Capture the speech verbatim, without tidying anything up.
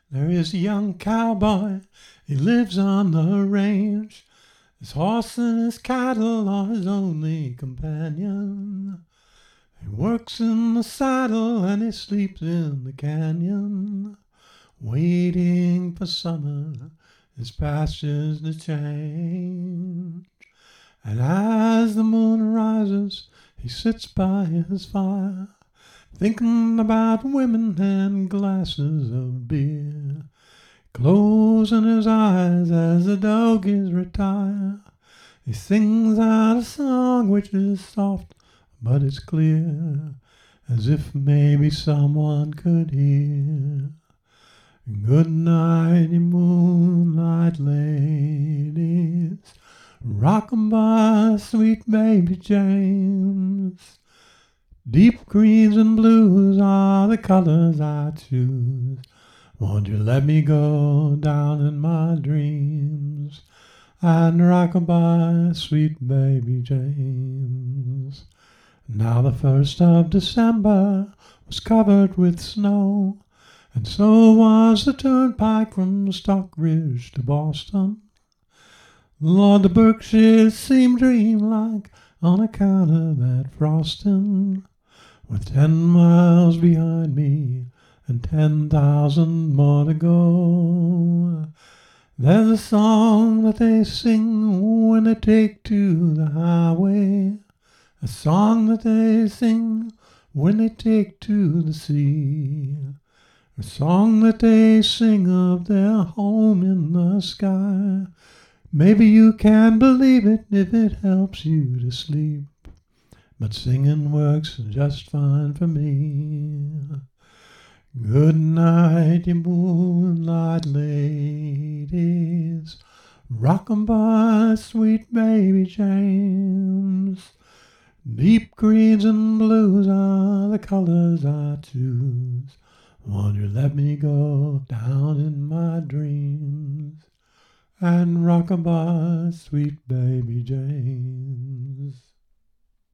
There is a young cowboy, he lives on the range. His horse and his cattle are his only companion. He works in the saddle and he sleeps in the canyon, waiting for summer, his pastures to change. And as the moon rises, he sits by his fire, thinking about women and glasses of beer, closing his eyes as the doggies retire. He sings out a song which is soft but it's clear, as if maybe someone could hear. Good night, ye moonlight ladies, rockabye, sweet baby James. Deep greens and blues are the colors I choose. Won't you let me go down in my dreams and rockabye, sweet baby James? Now the first of December was covered with snow, and so was the turnpike from Stockbridge to Boston. Lord, the Berkshires seemed dreamlike on account of that frosting. With ten miles behind me and ten thousand more to go, there's a song that they sing when they take to the highway, a song that they sing when they take to the sea, a song that they sing of their home in the sky. Maybe you can believe it if it helps you to sleep, but singing works just fine for me. Good night, ye moonlight ladies, rockabye, sweet baby James. Deep greens and blues are the colors I choose. Won't you let me go down in my dreams and rockabye, sweet baby James?